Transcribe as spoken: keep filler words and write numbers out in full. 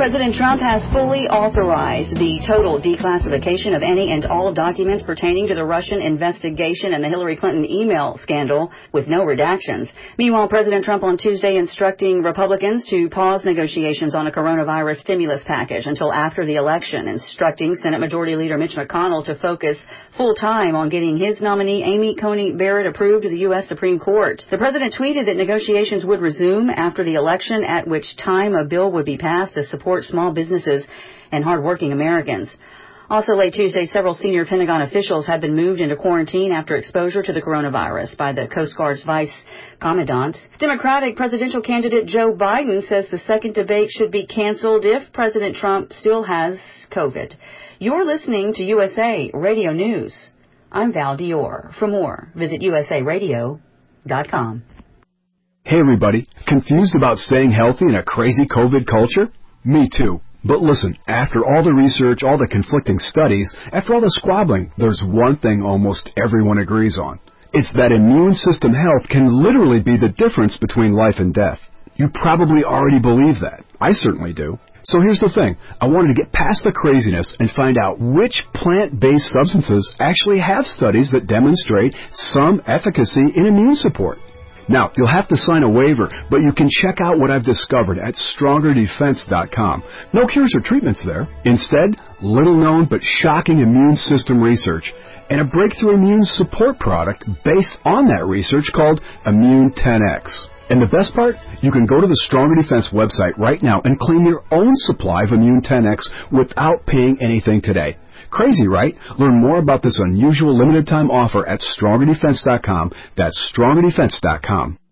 President Trump has fully authorized the total declassification of any and all documents pertaining to the Russian investigation and the Hillary Clinton email scandal with no redactions. Meanwhile, President Trump on Tuesday instructing Republicans to pause negotiations on a coronavirus stimulus package until after the election, instructing Senate Majority Leader Mitch McConnell to focus full time on getting his nominee Amy Coney Barrett approved to the U S Supreme Court. The president tweeted that negotiations would resume after the election, at which time a bill would be passed to support small businesses and hardworking Americans. Also late Tuesday, several senior Pentagon officials have been moved into quarantine after exposure to the coronavirus by the Coast Guard's vice commandant. Democratic presidential candidate Joe Biden says the second debate should be canceled if President Trump still has COVID. You're listening to U S A Radio News. I'm Val Dior. For more, visit U S A radio dot com. Hey everybody, confused about staying healthy in a crazy COVID culture? Me too. But listen, after all the research, all the conflicting studies, after all the squabbling, there's one thing almost everyone agrees on. It's that immune system health can literally be the difference between life and death. You probably already believe that. I certainly do. So here's the thing. I wanted to get past the craziness and find out which plant-based substances actually have studies that demonstrate some efficacy in immune support. Now, you'll have to sign a waiver, but you can check out what I've discovered at stronger defense dot com. No cures or treatments there. Instead, little-known but shocking immune system research and a breakthrough immune support product based on that research called Immune ten X. And the best part? You can go to the Stronger Defense website right now and claim your own supply of Immune ten X without paying anything today. Crazy, right? Learn more about this unusual limited-time offer at stronger defense dot com. That's stronger defense dot com.